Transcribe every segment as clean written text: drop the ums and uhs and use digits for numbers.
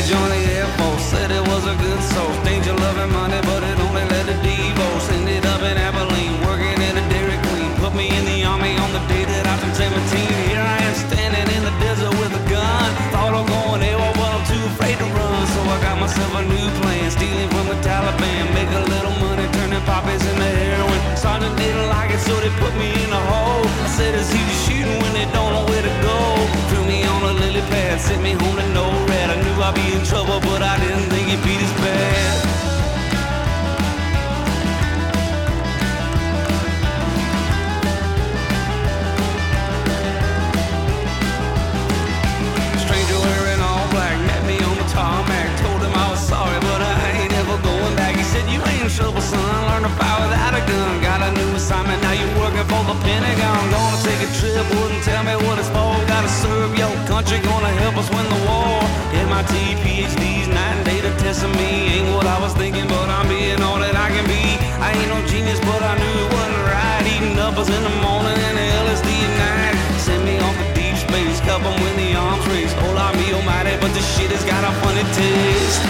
joined the Air Force, said it was a good source. Danger, loving money, but it only led to divorce. Ended up in Abilene, working at a Dairy Queen. Put me in the Army on the day that I turned 17. Here I am standing in the desert with a gun. Thought I'm going AWOL, but I'm too afraid to run. So I got myself a new plan, stealing from the Taliban. Make a little money, turning poppies into heroin. Sergeant didn't like it, so they put me in a hole. I said, it's easy shooting when they don't know where to go. Threw me on a lily pad, sent me home to no rat. I knew I'd be in trouble, but I didn't think it'd be this bad. Stranger wearing all black, met me on the tarmac. Told him I was sorry, but I ain't ever going back. He said, you ain't in trouble, son, learn to fire without a gun. Got a new assignment, now you're working for the Pentagon. Gonna take a trip, wouldn't tell me what it's for. Gotta serve your country, gonna help us win the war. MIT, PhDs, night and day to testing me. Ain't what I was thinking, but I'm being all that I can be. I ain't no genius, but I knew it wasn't right. Eating uppers in the morning and LSD at night. Send me off to deep space, help them win the arms race. Oh, I'm me almighty, but this shit has got a funny taste.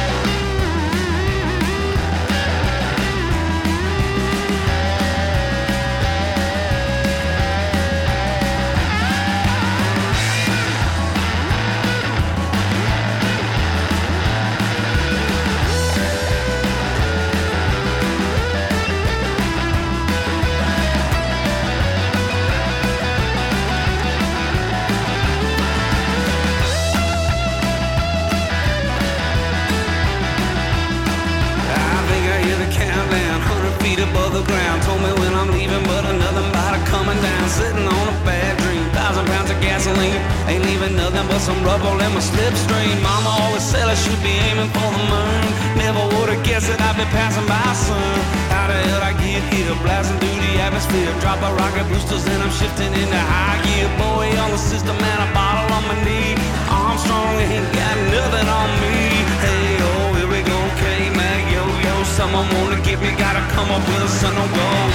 Above the ground, told me when I'm leaving, but another body coming down. Sitting on a bad dream, 1,000 pounds of gasoline. Ain't leaving nothing but some rubble in my slipstream. Mama always said I should be aiming for the moon. Never would've guessed that I'd be passing by soon. How the hell I get here, blasting through the atmosphere. Drop the rocket boosters and I'm shifting into high gear. Boy on the system and a bottle on my knee. Armstrong ain't got nothing on me. Hey, oh, here we go, K-Mac, yo-yo. Someone wanna get me, gotta come up with a son of gold.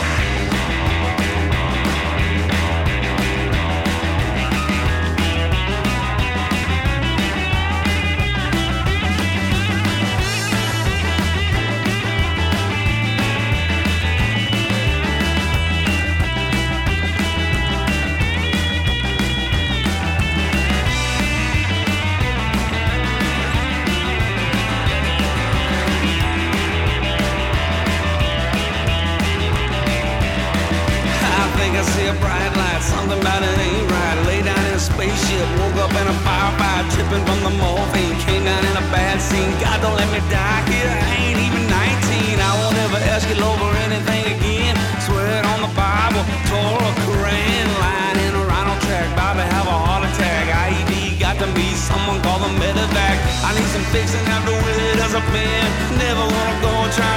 I see a bright light, something about it ain't right. Lay down in a spaceship, woke up in a firefight, tripping from the morphine. Came down in a bad scene, God don't let me die here, I ain't even 19. I won't ever ask you over anything again. Swear it on the Bible, Torah, Quran. Lying in a rhino track, about to have a heart attack. IED got to be someone call the medevac. I need some fixing after with it as a pen. Never wanna go and try